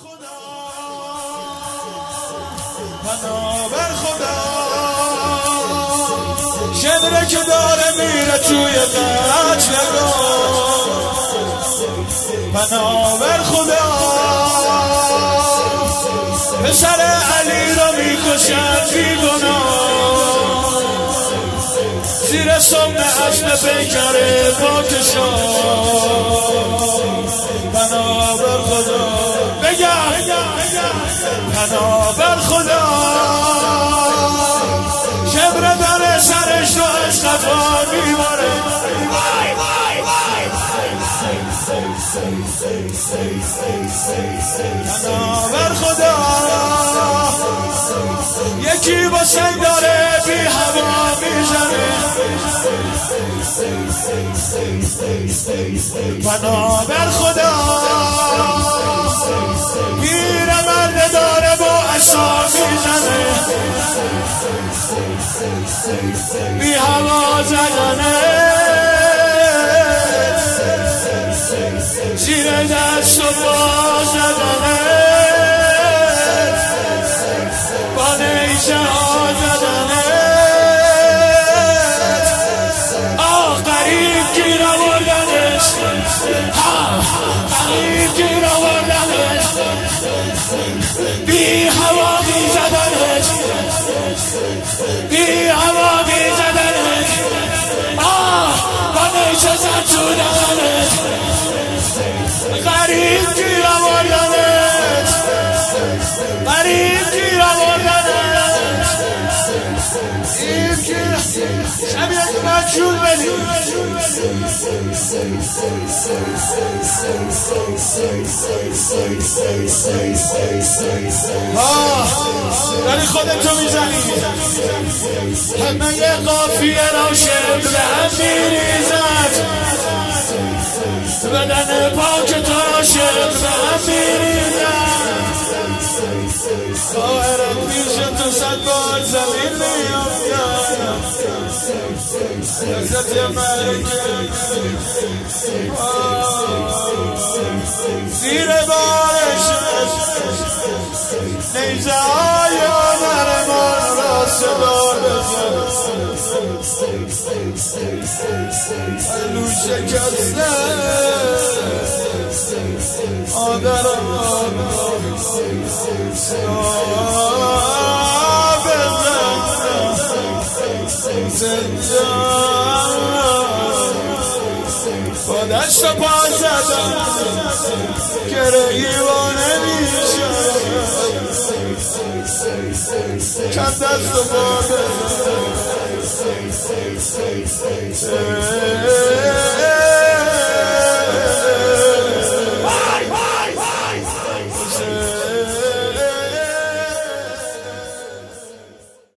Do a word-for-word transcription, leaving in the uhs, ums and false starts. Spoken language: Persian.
خدا پناهبر خدا شمره که داره میره توی قتلگاه پناهبر خدا پسر علی را میکشد بیگناه زیر سم اسب پیکر پاکشان پناهبر خدا بگم پناهبر خدا شبر داره سرش رو از خفا میباره پناهبر خدا یکی با سنگ داره بی هوا میزنه پناهبر خدا پیرمرد داره با عصا میزنه بی هوا زدنه زیر دست و پا زدنه با نیزه ها زدنه آه قریب گیر آوردنش قریب گیر آوردنش بی هوا می زدنش بی هوا می زدنش آه با نیزه زد تو دهنش قریب گیر آوردنش قریب گیر آوردنش قریب گیر شبیه مجهول بدیم داری خودتو میزنی همه یه قافیه را شب به هم میریزد بدن پاک تو را شب به هم میریزد خواهرم پیش تو صد بار زمین میافتم لذت ملکه زیر بارش نیزه های آمرمان را صدا بزن علو شکسته آدرم با دست و پا زدم گره ایوانه میشم کم دست و پا زدم